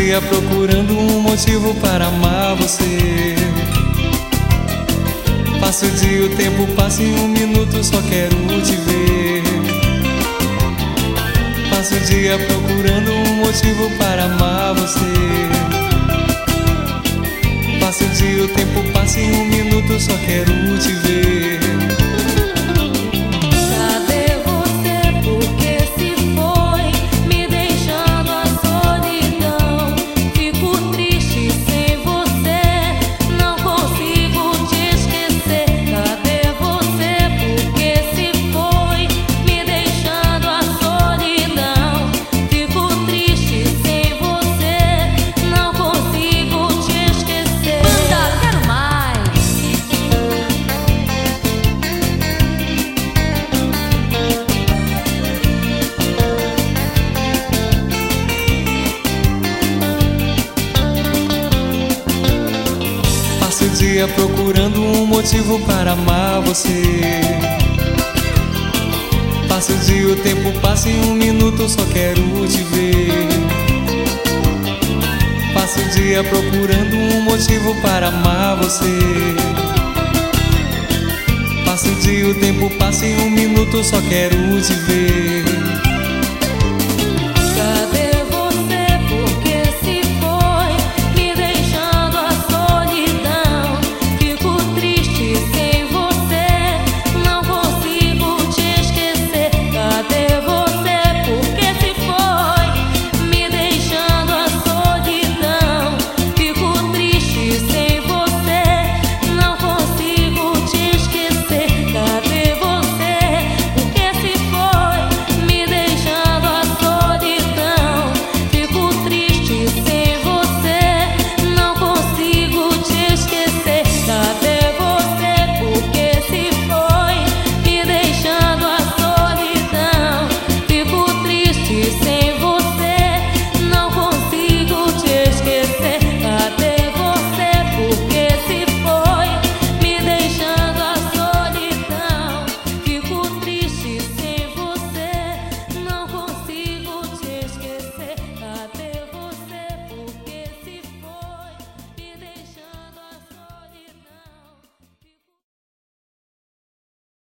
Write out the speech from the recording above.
dia procurando um motivo para amar você. Passo o dia, o tempo passa em um minuto, só quero te ver. Passo o dia procurando um motivo para amar você. Passo o dia, o tempo passa em um minuto, só quero te ver. Passo o dia procurando um motivo para amar você. Passo o dia, o tempo passa em um minuto, só quero te ver. Passo o dia procurando um motivo para amar você. Passo o dia, o tempo passa em um minuto, só quero te ver.